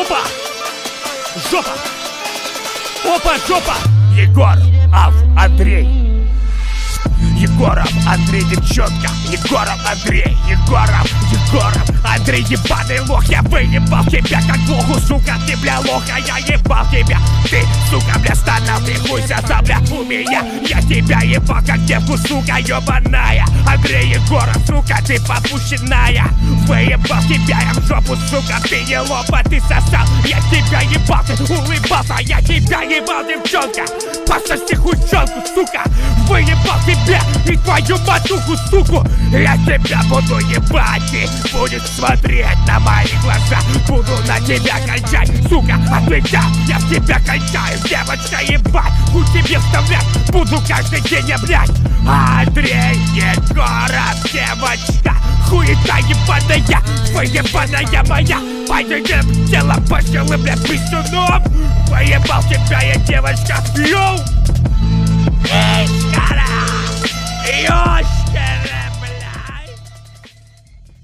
Жопа! Жопа! Опа, жопа! Егоров, Андрей. Егоров, Андрей, девчонка. Егоров, Андрей. Егоров, Андрей, ебаный лох. Я выебал тебя как лоху, сука. Ты, бля, лоха, я ебал тебя. Ты, сука, бля, стонал, ты хуй сосал, бля, у меня. Я тебя ебал как девку, сука, ебаная. Андрей Егоров, сука, ты попущенная. Выебал тебя я в жопу, сука. Ты не лопа, ты сосал. Я тебя ебал, ты улыбался. Я тебя ебал, девчонка. Пососи хуйчонку, сука. Выебал тебя и твою матуху, суку. Я тебя буду ебать, ты будешь смотреть на мои глаза. Буду на тебя кончать, сука. Отвечал, я в тебя кончаю, девочка, ебать. У тебя вставлять буду каждый день, блядь. Андрей Егоров, девочка. Хуета ебаная, выебаная моя. Пойдем, тело пошелы, бля, писюном. Поебал тебя я, девочка, йоу. Эй!